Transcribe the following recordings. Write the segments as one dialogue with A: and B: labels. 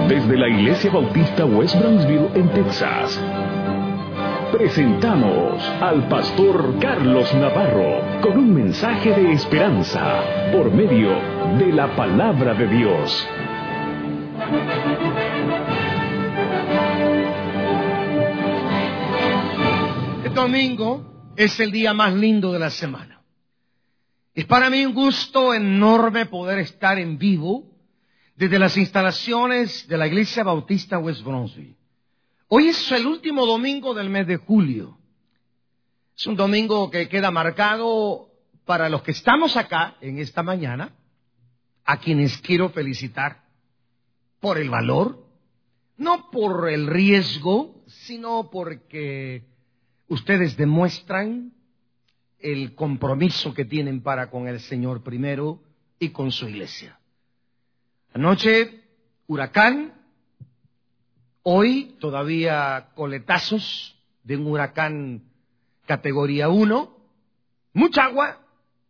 A: Desde la Iglesia Bautista West Brownsville, en Texas, presentamos al pastor Carlos Navarro con un mensaje de esperanza por medio de la palabra de Dios.
B: El domingo es el día más lindo de la semana. Es para mí un gusto enorme poder estar en vivo desde las instalaciones de la Iglesia Bautista West Brownsville. Hoy es el último domingo del mes de julio. Es un domingo que queda marcado para los que estamos acá en esta mañana, a quienes quiero felicitar por el valor, no por el riesgo, sino porque ustedes demuestran el compromiso que tienen para con el Señor primero y con su iglesia. Anoche, huracán. Hoy todavía coletazos de un huracán categoría 1. Mucha agua,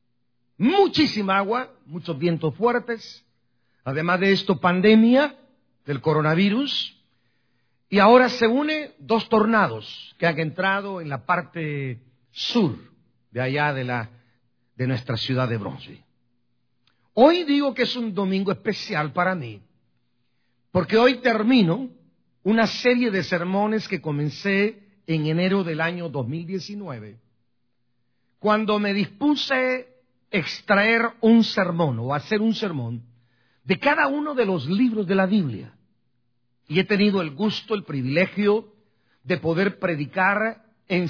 B: muchísima agua, muchos vientos fuertes. Además de esto, pandemia del coronavirus. Y ahora se une dos tornados que han entrado en la parte sur de allá de nuestra ciudad de Brownsville. Hoy digo que es un domingo especial para mí, porque hoy termino una serie de sermones que comencé en enero del año 2019, cuando me dispuse a extraer un sermón o hacer un sermón de cada uno de los libros de la Biblia. Y he tenido el gusto, el privilegio de poder predicar en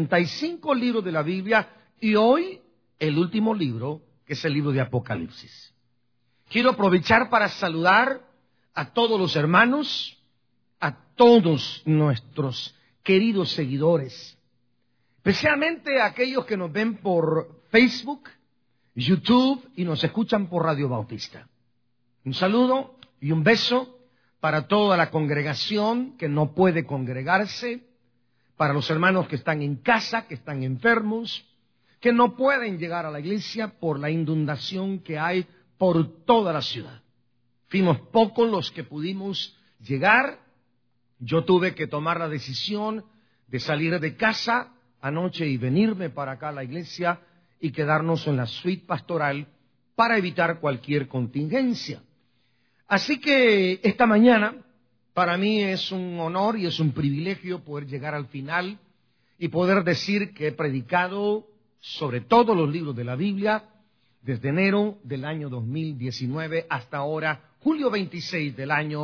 B: 65 libros de la Biblia y hoy el último libro, que es el libro de Apocalipsis. Quiero aprovechar para saludar a todos los hermanos, a todos nuestros queridos seguidores, especialmente a aquellos que nos ven por Facebook, YouTube y nos escuchan por Radio Bautista. Un saludo y un beso para toda la congregación que no puede congregarse, para los hermanos que están en casa, que están enfermos, que no pueden llegar a la iglesia por la inundación que hay por toda la ciudad. Fuimos pocos los que pudimos llegar. Yo tuve que tomar la decisión de salir de casa anoche y venirme para acá a la iglesia y quedarnos en la suite pastoral para evitar cualquier contingencia. Así que esta mañana para mí es un honor y es un privilegio poder llegar al final y poder decir que he predicado sobre todos los libros de la Biblia desde enero del año 2019 hasta ahora, julio 26 del año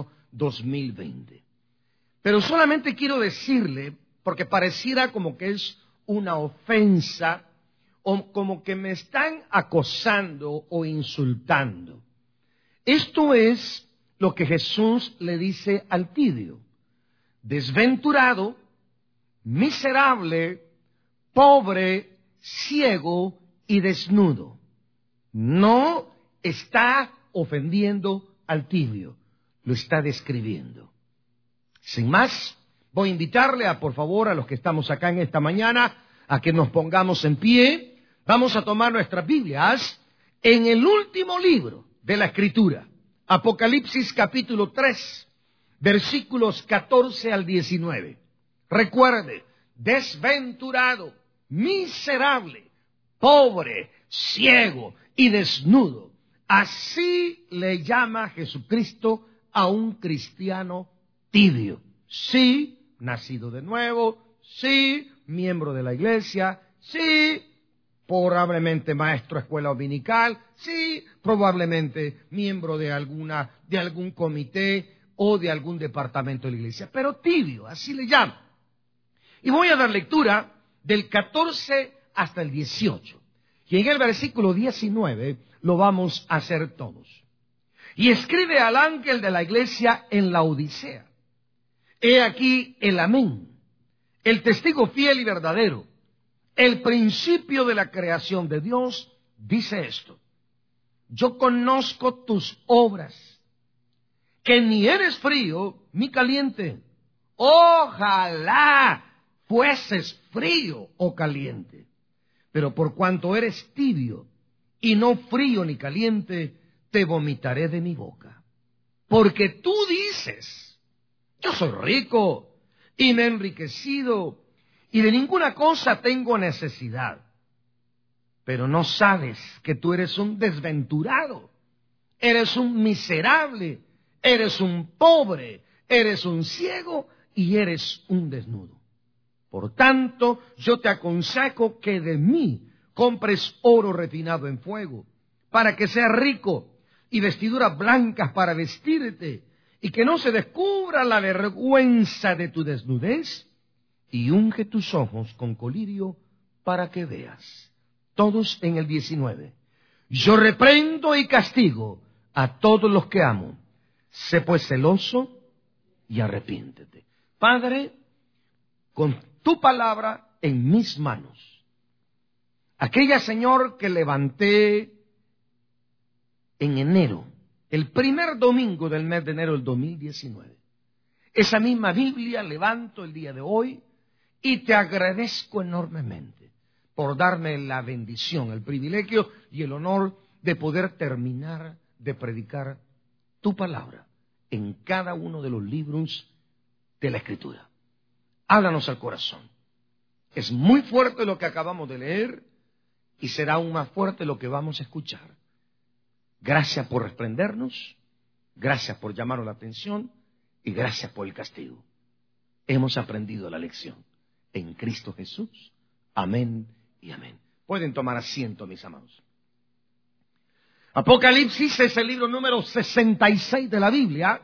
B: 2020. Pero solamente quiero decirle, porque pareciera como que es una ofensa o como que me están acosando o insultando. Esto es lo que Jesús le dice al tibio: desventurado, miserable, pobre, ciego y desnudo. No está ofendiendo al tibio, lo está describiendo. Sin más, voy a invitarle por favor, a los que estamos acá en esta mañana, a que nos pongamos en pie. Vamos a tomar nuestras Biblias en el último libro de la Escritura, Apocalipsis capítulo 3, versículos 14 al 19. Recuerde, desventurado, miserable, pobre, ciego y desnudo. Así le llama Jesucristo a un cristiano tibio. Sí, nacido de nuevo, sí, miembro de la iglesia, sí, probablemente maestro de escuela dominical, sí, probablemente miembro de algún comité o de algún departamento de la iglesia, pero tibio, así le llama. Y voy a dar lectura del 14 hasta el 18. Y en el versículo 19 lo vamos a hacer todos. Y escribe al ángel de la iglesia en Laodicea: he aquí el amén, el testigo fiel y verdadero, el principio de la creación de Dios, dice esto: yo conozco tus obras, que ni eres frío ni caliente. Ojalá fueses frío o caliente. Pero por cuanto eres tibio y no frío ni caliente, te vomitaré de mi boca. Porque tú dices dices, yo soy rico y me he enriquecido y de ninguna cosa tengo necesidad. Pero no sabes que tú eres un desventurado, eres un miserable, eres un pobre, eres un ciego y eres un desnudo. Por tanto, yo te aconsejo que de mí compres oro refinado en fuego, para que seas rico, y vestiduras blancas para vestirte, y que no se descubra la vergüenza de tu desnudez, y unge tus ojos con colirio para que veas. Todos en el 19. Yo reprendo y castigo a todos los que amo. Sé pues celoso y arrepiéntete. Padre, con tu palabra en mis manos, aquella, Señor, que levanté en enero, el primer domingo del mes de enero del 2019, esa misma Biblia levanto el día de hoy y te agradezco enormemente por darme la bendición, el privilegio y el honor de poder terminar de predicar tu palabra en cada uno de los libros de la Escritura. Háblanos al corazón. Es muy fuerte lo que acabamos de leer y será aún más fuerte lo que vamos a escuchar. Gracias por reprendernos, gracias por llamarnos la atención y gracias por el castigo. Hemos aprendido la lección. En Cristo Jesús. Amén y amén. Pueden tomar asiento, mis amados. Apocalipsis es el libro número 66 de la Biblia.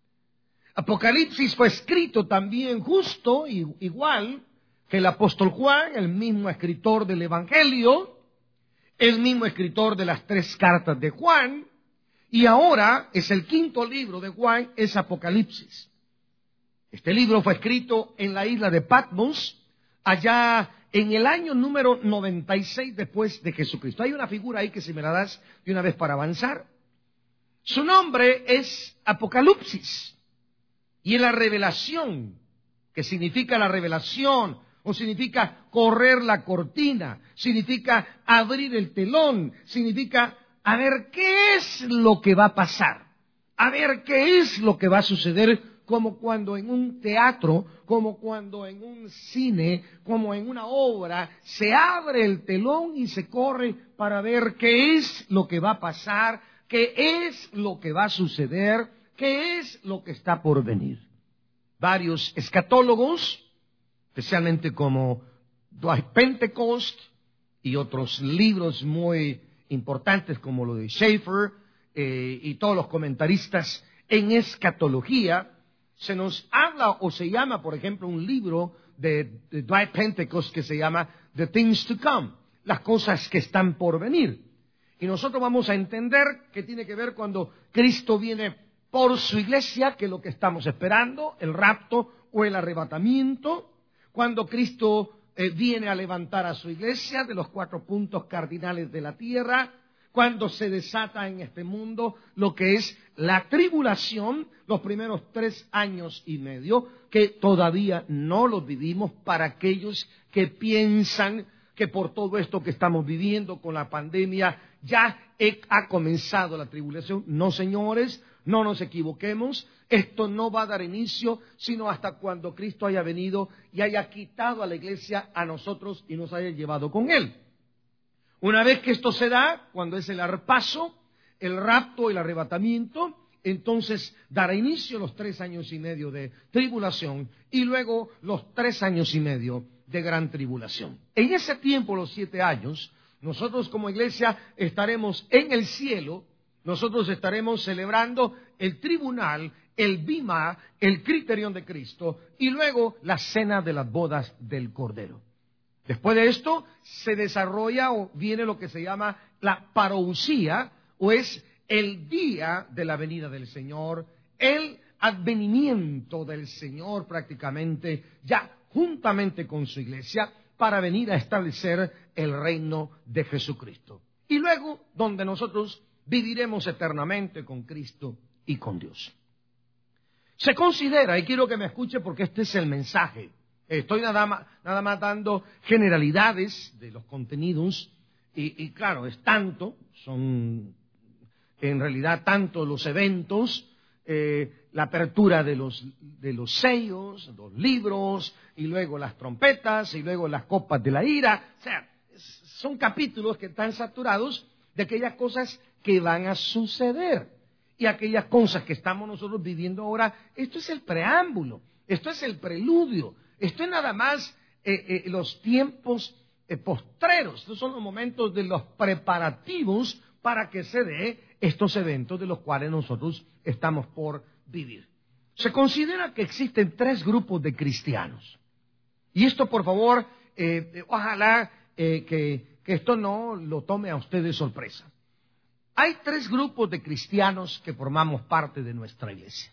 B: Apocalipsis fue escrito también justo, igual que el apóstol Juan, el mismo escritor del Evangelio, el mismo escritor de las 3 cartas de Juan, y ahora es el 5º libro de Juan, es Apocalipsis. Este libro fue escrito en la isla de Patmos, allá en el año número 96 después de Jesucristo. Hay una figura ahí que si me la das de una vez para avanzar. Su nombre es Apocalipsis. Y es la revelación, que significa la revelación, o significa correr la cortina, significa abrir el telón, significa a ver qué es lo que va a pasar, a ver qué es lo que va a suceder, como cuando en un teatro, como cuando en un cine, como en una obra, se abre el telón y se corre para ver qué es lo que va a pasar, qué es lo que va a suceder, qué es lo que está por venir. Varios escatólogos, especialmente como Dwight Pentecost y otros libros muy importantes como lo de Schaeffer y todos los comentaristas en escatología, se nos habla o se llama, por ejemplo, un libro de Dwight Pentecost que se llama The Things to Come, las cosas que están por venir. Y nosotros vamos a entender que tiene que ver cuando Cristo viene por su iglesia, que es lo que estamos esperando, el rapto o el arrebatamiento, cuando Cristo viene a levantar a su iglesia de los 4 puntos cardinales de la tierra, cuando se desata en este mundo lo que es la tribulación, los primeros 3 años y medio, que todavía no los vivimos para aquellos que piensan que por todo esto que estamos viviendo con la pandemia ya ha comenzado la tribulación. No, señores, no nos equivoquemos, esto no va a dar inicio sino hasta cuando Cristo haya venido y haya quitado a la iglesia a nosotros y nos haya llevado con Él. Una vez que esto se da, cuando es el arpazo, el rapto, el arrebatamiento, entonces dará inicio los 3 años y medio de tribulación y luego los 3 años y medio de gran tribulación. En ese tiempo, los 7 años, nosotros como iglesia estaremos en el cielo, nosotros estaremos celebrando el tribunal, el bimá, el criterión de Cristo y luego la cena de las bodas del Cordero. Después de esto se desarrolla o viene lo que se llama la parousia, o es el día de la venida del Señor, el advenimiento del Señor prácticamente, ya juntamente con su iglesia, para venir a establecer el reino de Jesucristo. Y luego, donde nosotros viviremos eternamente con Cristo y con Dios. Se considera, y quiero que me escuche porque este es el mensaje, estoy nada más dando generalidades de los contenidos, y claro, son en realidad tanto los eventos la apertura de los sellos, los libros, y luego las trompetas, y luego las copas de la ira. O sea, son capítulos que están saturados de aquellas cosas que van a suceder. Y aquellas cosas que estamos nosotros viviendo ahora, esto es el preámbulo, esto es el preludio, esto es nada más los tiempos postreros. Estos son los momentos de los preparativos para que se dé estos eventos de los cuales nosotros estamos por vivir. Se considera que existen 3 grupos de cristianos. Y esto, por favor, ojalá que esto no lo tome a usted de sorpresa. Hay 3 grupos de cristianos que formamos parte de nuestra iglesia.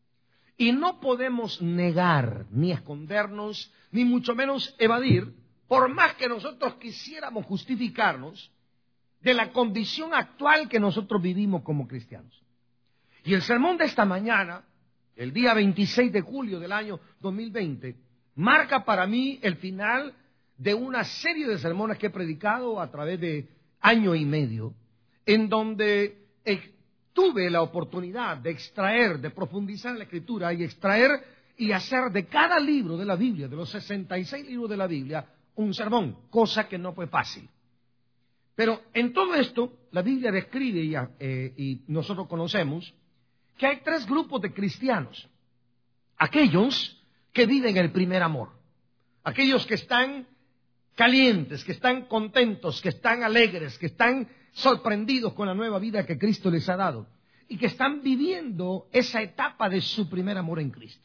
B: Y no podemos negar, ni escondernos, ni mucho menos evadir, por más que nosotros quisiéramos justificarnos, de la condición actual que nosotros vivimos como cristianos. Y el sermón de esta mañana, el día 26 de julio del año 2020, marca para mí el final de una serie de sermones que he predicado a través de año y medio, en donde tuve la oportunidad de extraer, de profundizar en la Escritura y extraer y hacer de cada libro de la Biblia, de los 66 libros de la Biblia, un sermón, cosa que no fue fácil. Pero en todo esto, la Biblia describe y nosotros conocemos que hay 3 grupos de cristianos. Aquellos que viven el primer amor, aquellos que están calientes, que están contentos, que están alegres, que están sorprendidos con la nueva vida que Cristo les ha dado y que están viviendo esa etapa de su primer amor en Cristo.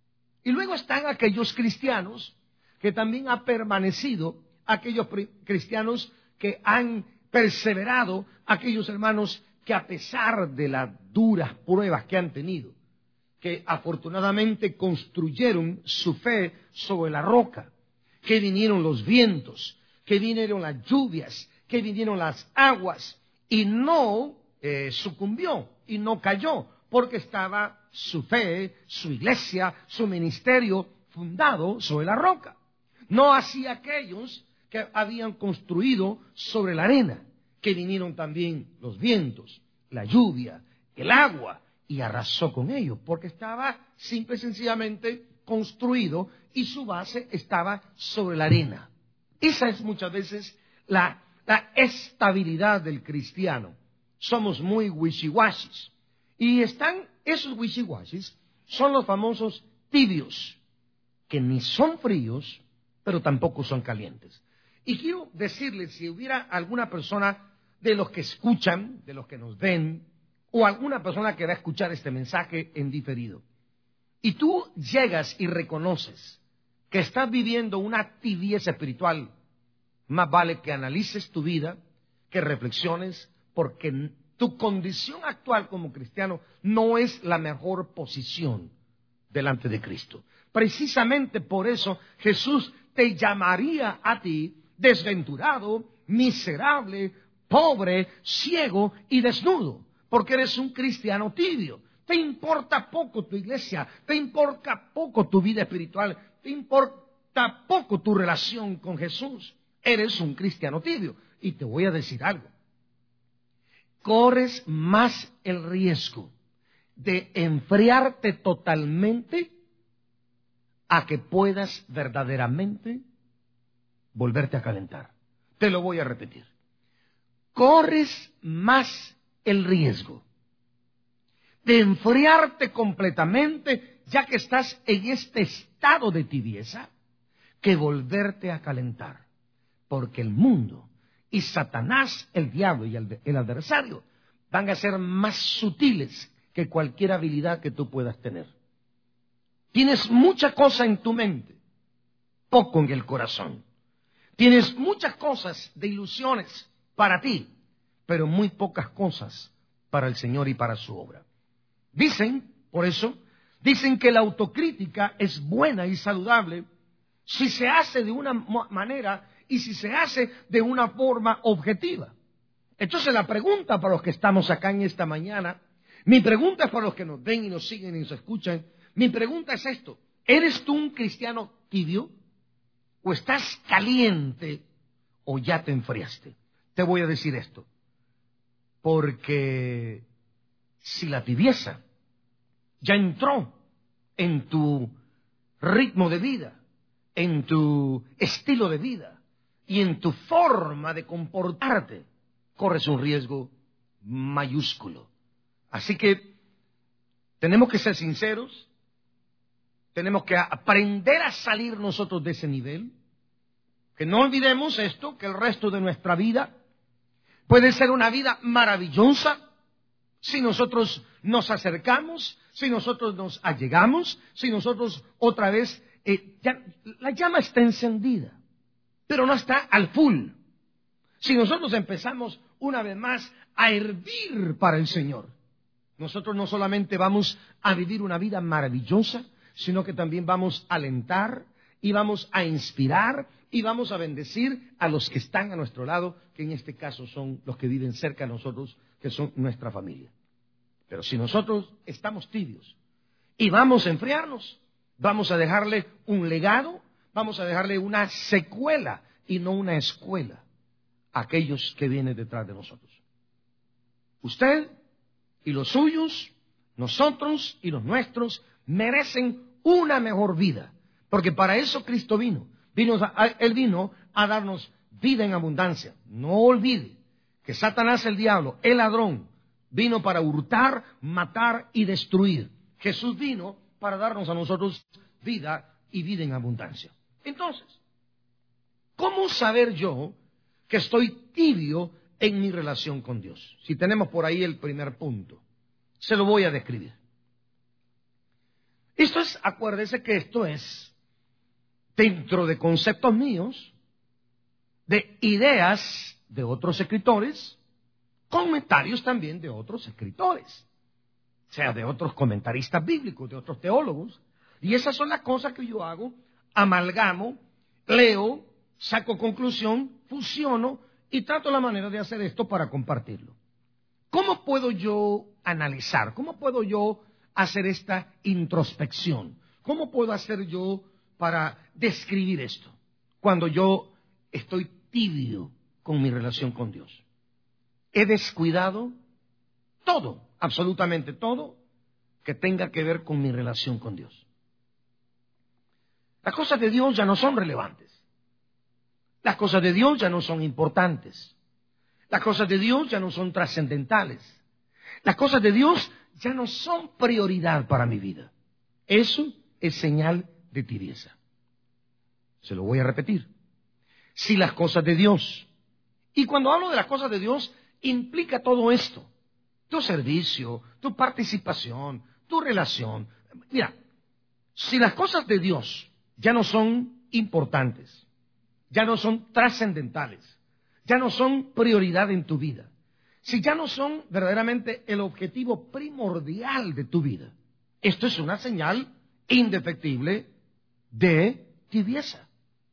B: Y luego están aquellos cristianos que también han permanecido, aquellos cristianos que han perseverado, aquellos hermanos que a pesar de las duras pruebas que han tenido, que afortunadamente construyeron su fe sobre la roca, que vinieron los vientos, que vinieron las lluvias, que vinieron las aguas, y no sucumbió y no cayó, porque estaba su fe, su iglesia, su ministerio fundado sobre la roca. No así aquellos que habían construido sobre la arena, que vinieron también los vientos, la lluvia, el agua, y arrasó con ellos, porque estaba simple y sencillamente construido y su base estaba sobre la arena. Esa es muchas veces la estabilidad del cristiano. Somos muy wishy-washis. Y esos wishy-washis son los famosos tibios, que ni son fríos, pero tampoco son calientes. Y quiero decirles, si hubiera alguna persona de los que escuchan, de los que nos ven, o alguna persona que va a escuchar este mensaje en diferido, y tú llegas y reconoces que estás viviendo una tibieza espiritual, más vale que analices tu vida, que reflexiones, porque tu condición actual como cristiano no es la mejor posición delante de Cristo. Precisamente por eso Jesús te llamaría a ti desventurado, miserable, pobre, ciego y desnudo, porque eres un cristiano tibio. Te importa poco tu iglesia, te importa poco tu vida espiritual, te importa poco tu relación con Jesús. Eres un cristiano tibio. Y te voy a decir algo. Corres más el riesgo de enfriarte totalmente a que puedas verdaderamente volverte a calentar. Te lo voy a repetir. Corres más el riesgo de enfriarte completamente, ya que estás en este estado de tibieza, que volverte a calentar. Porque el mundo y Satanás, el diablo y el adversario, van a ser más sutiles que cualquier habilidad que tú puedas tener. Tienes mucha cosa en tu mente, poco en el corazón. Tienes muchas cosas de ilusiones para ti, pero muy pocas cosas para el Señor y para su obra. Dicen, por eso, dicen que la autocrítica es buena y saludable si se hace de una manera y si se hace de una forma objetiva. Entonces la pregunta para los que estamos acá en esta mañana, mi pregunta es para los que nos ven y nos siguen y nos escuchan, mi pregunta es esto: ¿eres tú un cristiano tibio? ¿O estás caliente? ¿O ya te enfriaste? Te voy a decir esto, porque si la tibieza ya entró en tu ritmo de vida, en tu estilo de vida y en tu forma de comportarte, corres un riesgo mayúsculo. Así que tenemos que ser sinceros, tenemos que aprender a salir nosotros de ese nivel, que no olvidemos esto, que el resto de nuestra vida puede ser una vida maravillosa si nosotros nos acercamos, si nosotros nos allegamos, si nosotros otra vez, la llama está encendida, pero no está al full. Si nosotros empezamos una vez más a hervir para el Señor, nosotros no solamente vamos a vivir una vida maravillosa, sino que también vamos a alentar y vamos a inspirar y vamos a bendecir a los que están a nuestro lado, que en este caso son los que viven cerca de nosotros, que son nuestra familia. Pero si nosotros estamos tibios y vamos a enfriarnos, vamos a dejarle un legado, vamos a dejarle una secuela y no una escuela a aquellos que vienen detrás de nosotros. Usted y los suyos, nosotros y los nuestros, merecen una mejor vida, porque para eso Cristo vino. Él vino a darnos vida en abundancia. No olvide que Satanás, el diablo, el ladrón, vino para hurtar, matar y destruir. Jesús vino para darnos a nosotros vida y vida en abundancia. Entonces, ¿cómo saber yo que estoy tibio en mi relación con Dios? Si tenemos por ahí el primer punto, se lo voy a describir. Acuérdese que esto es dentro de conceptos míos, de ideas de otros escritores, comentarios también de otros escritores, o sea, de otros comentaristas bíblicos, de otros teólogos. Y esas son las cosas que yo hago, amalgamo, leo, saco conclusión, fusiono y trato la manera de hacer esto para compartirlo. ¿Cómo puedo yo analizar? ¿Cómo puedo yo hacer esta introspección? ¿Cómo puedo hacer yo para describir esto cuando yo estoy tibio con mi relación con Dios? He descuidado todo, absolutamente todo, que tenga que ver con mi relación con Dios. Las cosas de Dios ya no son relevantes. Las cosas de Dios ya no son importantes. Las cosas de Dios ya no son trascendentales. Las cosas de Dios ya no son prioridad para mi vida. Eso es señal de tibieza. Se lo voy a repetir. Si las cosas de Dios, y cuando hablo de las cosas de Dios, implica todo esto: tu servicio, tu participación, tu relación. Mira, si las cosas de Dios ya no son importantes, ya no son trascendentales, ya no son prioridad en tu vida, si ya no son verdaderamente el objetivo primordial de tu vida, esto es una señal indefectible de tibieza.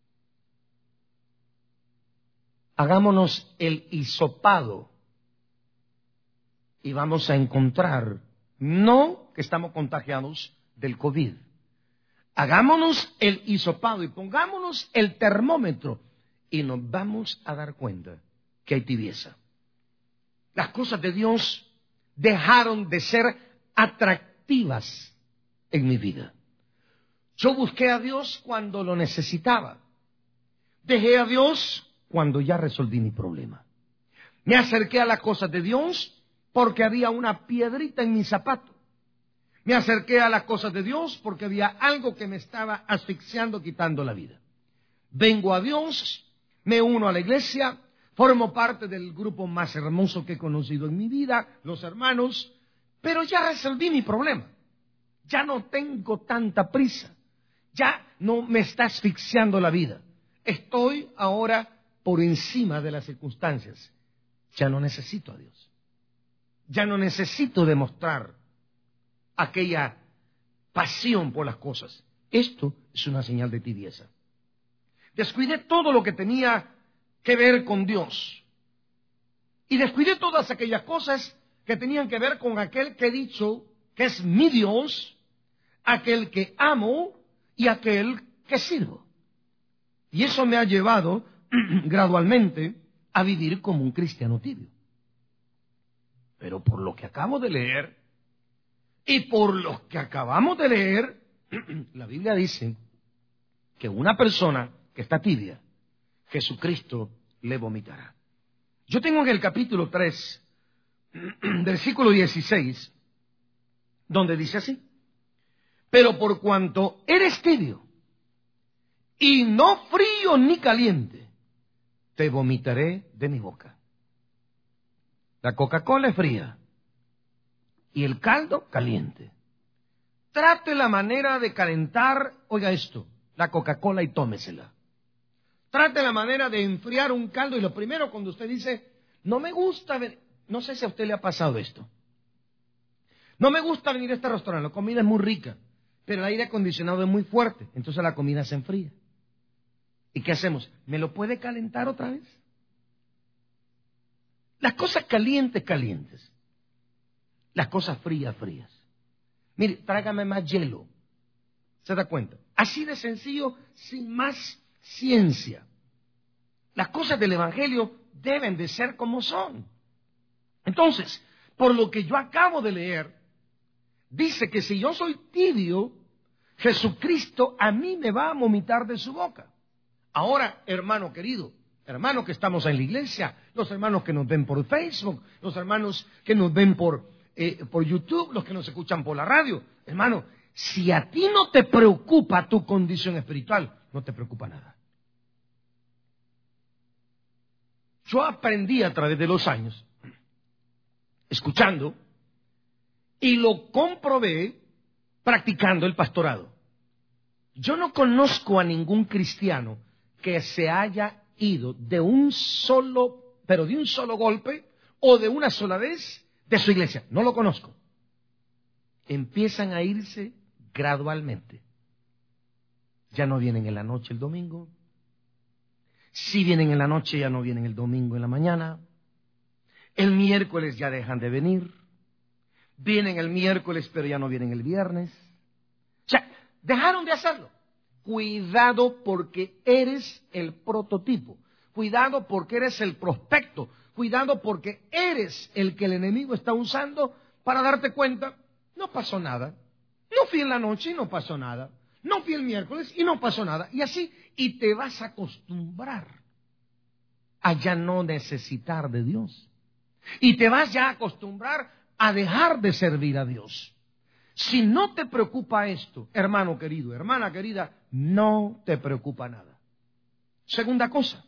B: Hagámonos el hisopado y vamos a encontrar, no que estamos contagiados del COVID. Hagámonos el hisopado y pongámonos el termómetro y nos vamos a dar cuenta que hay tibieza. Las cosas de Dios dejaron de ser atractivas en mi vida. Yo busqué a Dios cuando lo necesitaba. Dejé a Dios cuando ya resolví mi problema. Me acerqué a las cosas de Dios porque había una piedrita en mi zapato. Me acerqué a las cosas de Dios porque había algo que me estaba asfixiando, quitando la vida. Vengo a Dios, me uno a la iglesia, formo parte del grupo más hermoso que he conocido en mi vida, los hermanos, pero ya resolví mi problema. Ya no tengo tanta prisa. Ya no me está asfixiando la vida. Estoy ahora por encima de las circunstancias. Ya no necesito a Dios. Ya no necesito demostrar aquella pasión por las cosas. Esto es una señal de tibieza. Descuidé todo lo que tenía que ver con Dios. Y descuidé todas aquellas cosas que tenían que ver con aquel que he dicho que es mi Dios, aquel que amo y aquel que sirvo. Y eso me ha llevado gradualmente a vivir como un cristiano tibio. Pero por lo que acabo de leer, Y por lo que acabamos de leer, la Biblia dice que una persona que está tibia, Jesucristo le vomitará. Yo tengo en el capítulo 3, versículo 16, donde dice así: pero por cuanto eres tibio y no frío ni caliente, te vomitaré de mi boca. La Coca-Cola es fría y el caldo caliente. Trate la manera de calentar, oiga esto, la Coca-Cola y tómesela. Trate la manera de enfriar un caldo y lo primero cuando usted dice, no me gusta ver, no sé si a usted le ha pasado esto. No me gusta venir a este restaurante, la comida es muy rica, pero el aire acondicionado es muy fuerte, entonces la comida se enfría. ¿Y qué hacemos? ¿Me lo puede calentar otra vez? Las cosas calientes, calientes. Las cosas frías, frías. Mire, trágame más hielo. ¿Se da cuenta? Así de sencillo, sin más ciencia. Las cosas del Evangelio deben de ser como son. Entonces, por lo que yo acabo de leer, dice que si yo soy tibio, Jesucristo a mí me va a vomitar de su boca. Ahora, hermano querido, hermanos que estamos en la iglesia, los hermanos que nos ven por Facebook, los hermanos que nos ven por YouTube, los que nos escuchan por la radio, hermano, si a ti no te preocupa tu condición espiritual, no te preocupa nada. Yo aprendí a través de los años, escuchando, y lo comprobé practicando el pastorado. Yo no conozco a ningún cristiano que se haya ido de un solo golpe o de una sola vez de su iglesia. No lo conozco. Empiezan a irse gradualmente. Ya no vienen en la noche el domingo. Si vienen en la noche, ya no vienen el domingo en la mañana. El miércoles ya dejan de venir. Vienen el miércoles, pero ya no vienen el viernes. O sea, dejaron de hacerlo. Cuidado porque eres el prototipo. Cuidado porque eres el prospecto. Cuidado porque eres el que el enemigo está usando para darte cuenta, no pasó nada. No fui en la noche y no pasó nada. No fui el miércoles y no pasó nada. Y así, y te vas a acostumbrar a ya no necesitar de Dios. Y te vas ya a acostumbrar a dejar de servir a Dios. Si no te preocupa esto, hermano querido, hermana querida, no te preocupa nada. Segunda cosa,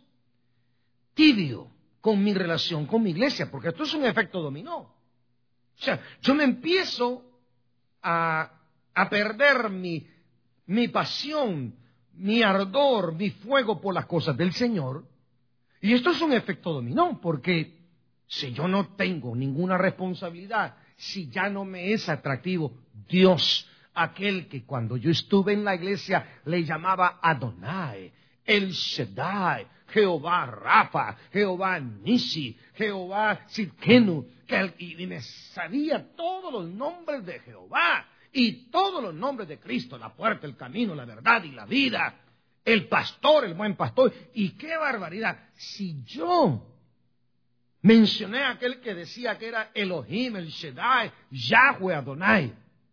B: tibio con mi relación con mi iglesia, porque esto es un efecto dominó. O sea, yo me empiezo a perder mi pasión, mi ardor, mi fuego por las cosas del Señor, y esto es un efecto dominó, porque si yo no tengo ninguna responsabilidad, si ya no me es atractivo Dios, aquel que cuando yo estuve en la iglesia le llamaba Adonai, El Shaddai, Jehová Rafa, Jehová Nisi, Jehová Sidkenu, y me sabía todos los nombres de Jehová y todos los nombres de Cristo, la puerta, el camino, la verdad y la vida, el pastor, el buen pastor. Y qué barbaridad, si yo mencioné a aquel que decía que era Elohim, el Shaddai, Yahweh, Adonai,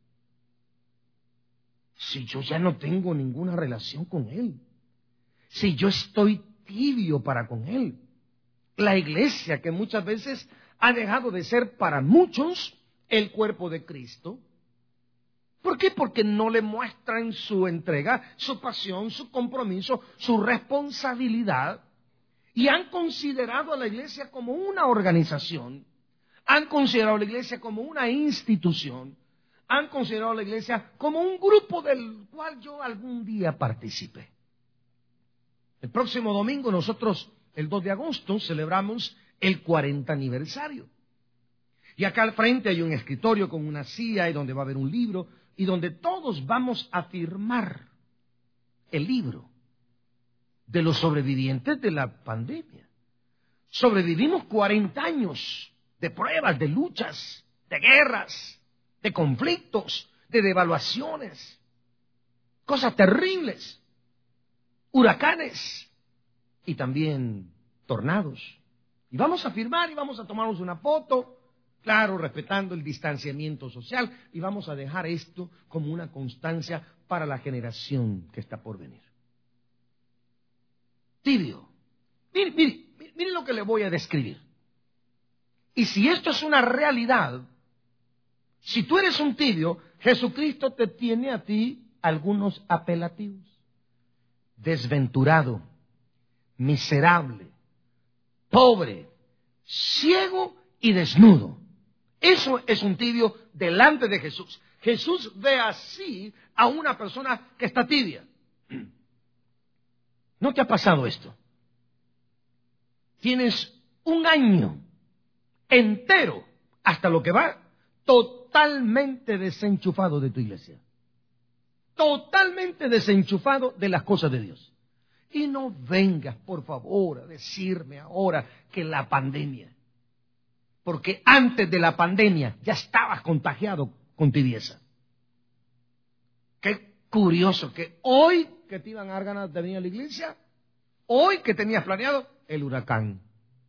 B: si yo ya no tengo ninguna relación con Él, si yo estoy tibio para con Él, la iglesia que muchas veces ha dejado de ser para muchos el cuerpo de Cristo. ¿Por qué? Porque no le muestran su entrega, su pasión, su compromiso, su responsabilidad. Y han considerado a la iglesia como una organización, han considerado a la iglesia como una institución, han considerado a la iglesia como un grupo del cual yo algún día participé. El próximo domingo nosotros, el 2 de agosto, celebramos el 40 aniversario. Y acá al frente hay un escritorio con una silla y donde va a haber un libro y donde todos vamos a firmar el libro de los sobrevivientes de la pandemia. Sobrevivimos 40 años de pruebas, de luchas, de guerras, de conflictos, de devaluaciones, cosas terribles, huracanes y también tornados. Y vamos a firmar y vamos a tomarnos una foto Claro, respetando el distanciamiento social, y vamos a dejar esto como una constancia para la generación que está por venir. Tibio. Mire lo que le voy a describir. Y si esto es una realidad, si tú eres un tibio, Jesucristo te tiene a ti algunos apelativos. Desventurado, miserable, pobre, ciego y desnudo. Eso es un tibio delante de Jesús. Jesús ve así a una persona que está tibia. ¿No te ha pasado esto? Tienes un año entero, hasta lo que va, totalmente desenchufado de tu iglesia. Totalmente desenchufado de las cosas de Dios. Y no vengas, por favor, a decirme ahora que la pandemia. Porque antes de la pandemia ya estabas contagiado con tibieza. Qué curioso que hoy que te iban a dar ganas de venir a la iglesia, hoy que tenías planeado el huracán.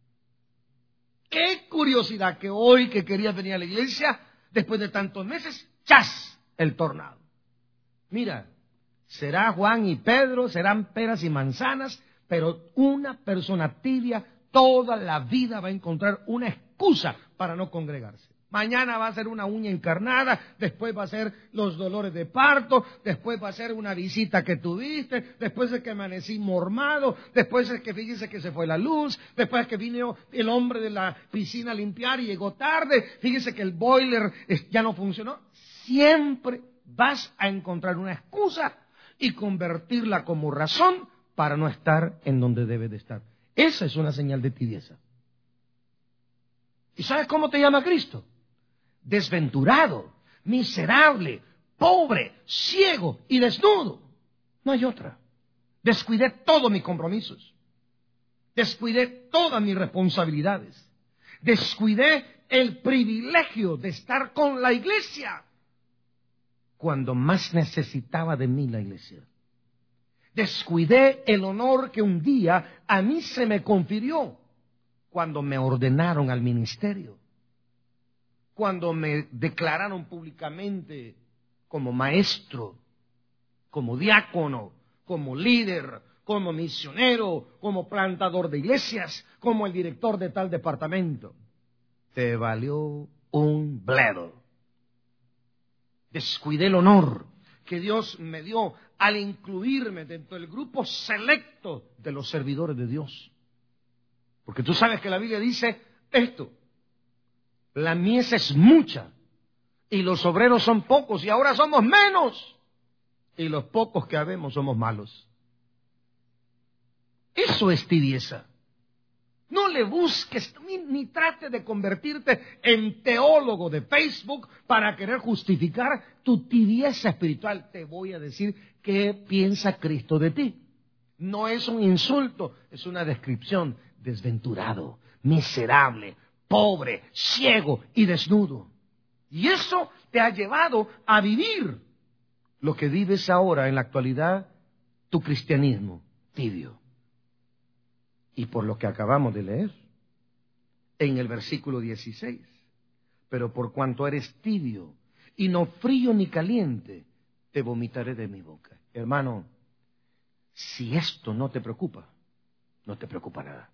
B: Qué curiosidad que hoy que querías venir a la iglesia, después de tantos meses, ¡chas!, el tornado. Mira, será Juan y Pedro, serán peras y manzanas, pero una persona tibia toda la vida va a encontrar una excusa para no congregarse. Mañana va a ser una uña encarnada, después va a ser los dolores de parto, después va a ser una visita que tuviste, después es que amanecí mormado, después es que fíjese que se fue la luz, después es que vino el hombre de la piscina a limpiar y llegó tarde, fíjese que el boiler ya no funcionó. Siempre vas a encontrar una excusa y convertirla como razón para no estar en donde debe de estar. Esa es una señal de tibieza. ¿Y sabes cómo te llama Cristo? Desventurado, miserable, pobre, ciego y desnudo. No hay otra. Descuidé todos mis compromisos. Descuidé todas mis responsabilidades. Descuidé el privilegio de estar con la iglesia cuando más necesitaba de mí la iglesia. Descuidé el honor que un día a mí se me confirió cuando me ordenaron al ministerio, cuando me declararon públicamente como maestro, como diácono, como líder, como misionero, como plantador de iglesias, como el director de tal departamento. Te valió un bledo. Descuidé el honor que Dios me dio al incluirme dentro del grupo selecto de los servidores de Dios. Porque tú sabes que la Biblia dice esto: la mies es mucha y los obreros son pocos y ahora somos menos y los pocos que habemos somos malos. Eso es tibieza. No le busques ni trate de convertirte en teólogo de Facebook para querer justificar tu tibieza espiritual. Te voy a decir qué piensa Cristo de ti. No es un insulto, es una descripción. Desventurado, miserable, pobre, ciego y desnudo. Y eso te ha llevado a vivir lo que vives ahora en la actualidad, tu cristianismo tibio. Y por lo que acabamos de leer, en el versículo 16, pero por cuanto eres tibio y no frío ni caliente, te vomitaré de mi boca. Hermano, si esto no te preocupa, no te preocupa nada.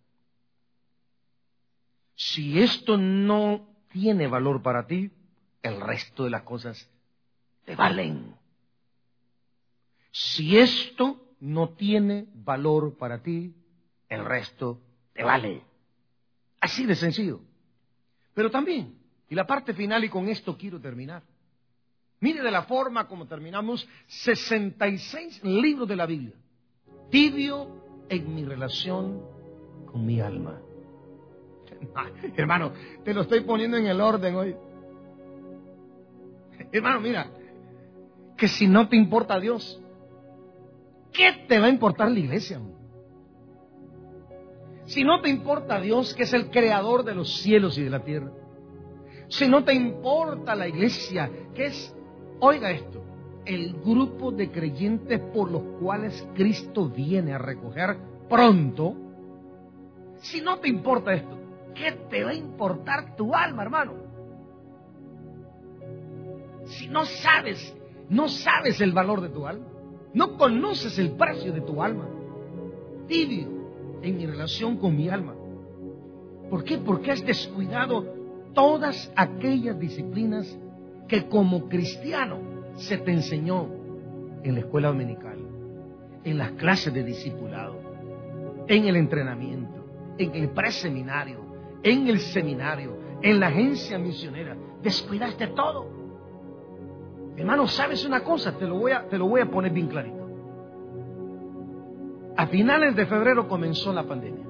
B: Si esto no tiene valor para ti, el resto de las cosas te valen. Si esto no tiene valor para ti, el resto te vale. Así de sencillo. Pero también, y la parte final, y con esto quiero terminar. Mire de la forma como terminamos 66 libros de la Biblia. Tibio en mi relación con mi alma. Hermano, te lo estoy poniendo en el orden hoy. Hermano, mira, que si no te importa Dios, ¿qué te va a importar la iglesia? Si no te importa Dios, que es el creador de los cielos y de la tierra. Si no te importa la iglesia, que es, oiga esto, el grupo de creyentes por los cuales Cristo viene a recoger pronto. Si no te importa esto, ¿qué te va a importar tu alma, hermano? Si no sabes el valor de tu alma, no conoces el precio de tu alma. Tibio en mi relación con mi alma. ¿Por qué? Porque has descuidado todas aquellas disciplinas que como cristiano se te enseñó en la escuela dominical, en las clases de discipulado, en el entrenamiento, en el preseminario, en el seminario, en la agencia misionera. Descuidaste todo. Hermano, ¿sabes una cosa? Te lo voy a poner bien clarito. A finales de febrero comenzó la pandemia.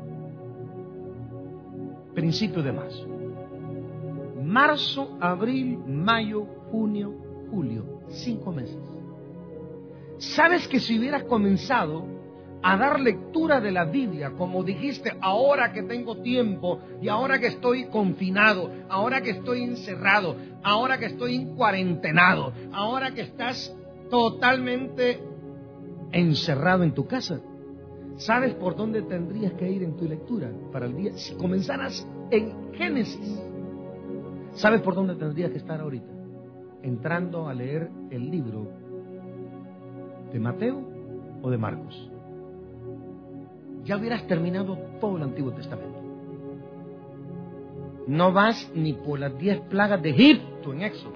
B: Principio de marzo. Marzo, abril, mayo, junio, julio. 5 meses. ¿Sabes que si hubieras comenzado a dar lectura de la Biblia, como dijiste, ahora que tengo tiempo y ahora que estoy confinado, ahora que estoy encerrado, ahora que estoy cuarentenado, ahora que estás totalmente encerrado en tu casa, ¿sabes por dónde tendrías que ir en tu lectura para el día? Si comenzaras en Génesis, ¿sabes por dónde tendrías que estar ahorita? Entrando a leer el libro de Mateo o de Marcos. Ya hubieras terminado todo el Antiguo Testamento. No vas ni por las 10 plagas de Egipto en Éxodo.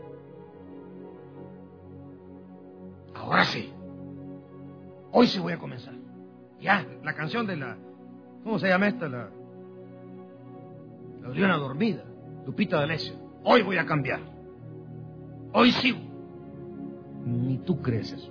B: Ahora sí. Hoy sí voy a comenzar. Ya, la canción de la... ¿Cómo se llama esta? La Leona Dormida, Lupita D'Alessio. Hoy voy a cambiar. Hoy sigo. Ni tú crees eso.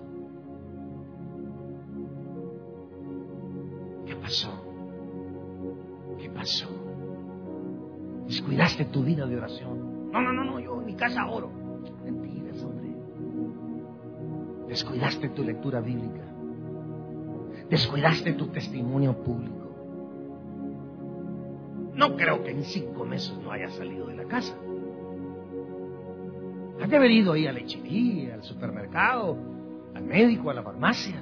B: ¿Qué pasó? ¿Qué pasó? Descuidaste tu vida de oración. No, yo en mi casa oro. Mentiras, hombre. Descuidaste tu lectura bíblica. Descuidaste tu testimonio público. No creo que en 5 meses no hayas salido de la casa. Has de haber ido ahí a la lechería, al supermercado, al médico, a la farmacia.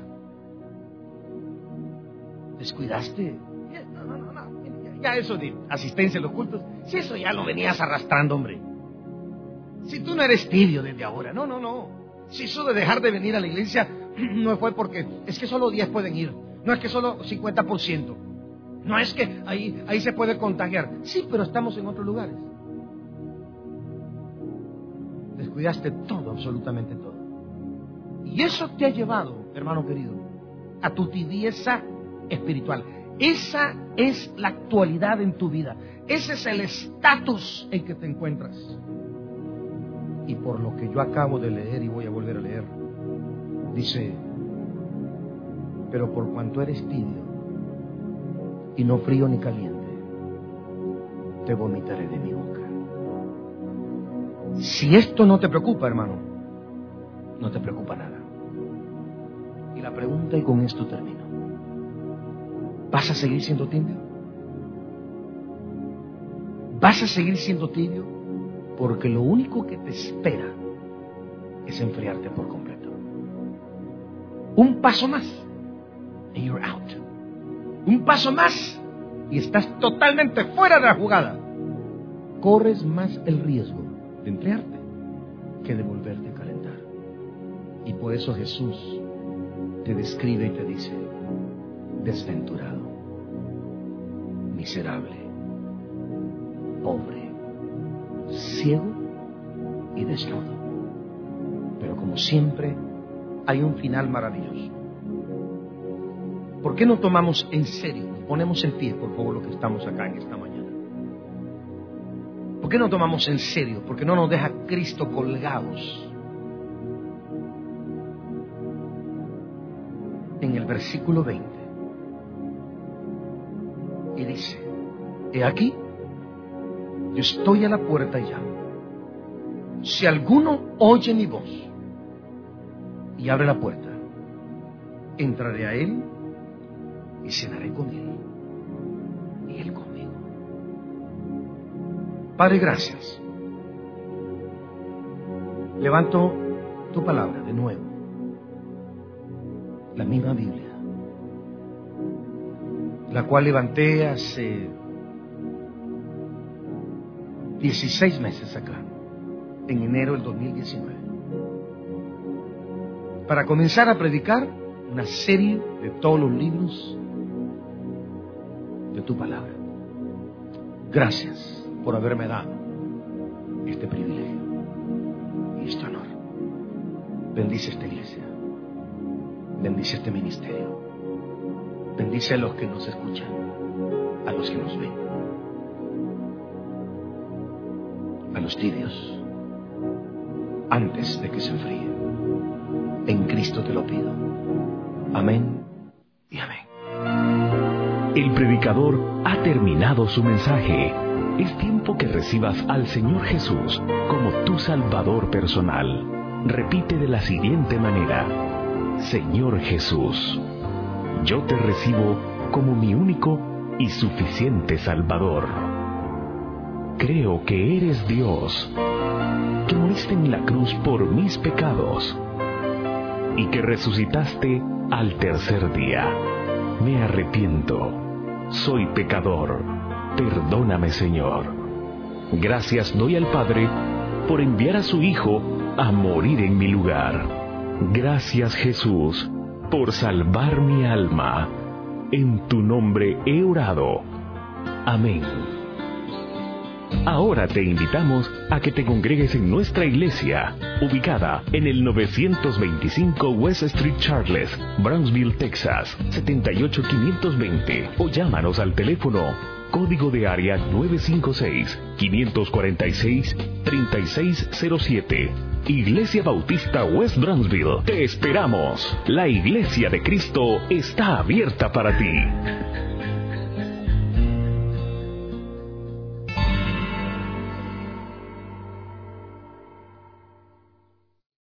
B: ¿Descuidaste? No. Ya eso de asistencia a los cultos, si eso ya lo venías arrastrando, hombre. Si tú no eres tibio desde ahora, no. Si eso de dejar de venir a la iglesia no fue porque es que solo 10 pueden ir, no es que solo 50%, no es que ahí se puede contagiar. Sí, pero estamos en otros lugares. Descuidaste todo, absolutamente todo. Y eso te ha llevado, hermano querido, a tu tibieza espiritual. Esa es la actualidad en tu vida. Ese es el estatus en que te encuentras. Y por lo que yo acabo de leer y voy a volver a leer, dice: pero por cuanto eres tibio y no frío ni caliente, te vomitaré de mi boca. Si esto no te preocupa, hermano, no te preocupa nada. Y la pregunta, y con esto termino: ¿vas a seguir siendo tibio? ¿Vas a seguir siendo tibio? Porque lo único que te espera es enfriarte por completo. Un paso más and you're out. Un paso más y estás totalmente fuera de la jugada. Corres más el riesgo de enfriarte que de volverte a calentar. Y por eso Jesús te describe y te dice: desventurado, miserable, pobre, ciego y desnudo. Pero como siempre, hay un final maravilloso. ¿Por qué no tomamos en serio, ponemos en pie, por favor, lo que estamos acá en esta mañana? ¿Por qué no tomamos en serio? Porque no nos deja Cristo colgados. En el versículo 20. Y dice: he aquí, yo estoy a la puerta y llamo. Si alguno oye mi voz y abre la puerta, entraré a él y cenaré con él y él conmigo. Padre, gracias. Levanto tu palabra de nuevo, la misma Biblia, la cual levanté hace 16 meses acá. en enero del 2019 para comenzar a predicar una serie de todos los libros de tu palabra. Gracias por haberme dado este privilegio y este honor. Bendice esta iglesia, bendice este ministerio, bendice a los que nos escuchan, a los que nos ven, a los tibios, antes de que se enfríen. En Cristo te lo pido. Amén y amén.
A: El predicador ha terminado su mensaje. Es tiempo que recibas al Señor Jesús como tu Salvador personal. Repite de la siguiente manera: Señor Jesús, yo te recibo como mi único y suficiente Salvador. Creo que eres Dios, que moriste en la cruz por mis pecados y que resucitaste al tercer día. Me arrepiento, soy pecador, perdóname, Señor. Gracias doy al Padre por enviar a su Hijo a morir en mi lugar. Gracias, Jesús, por salvar mi alma. En tu nombre he orado. Amén. Ahora te invitamos a que te congregues en nuestra iglesia, ubicada en el 925 West Street Charles, Brownsville, Texas, 78520, o llámanos al teléfono código de área 956-546-3607. Iglesia Bautista West Brownsville. Te esperamos. La Iglesia de Cristo está abierta para ti.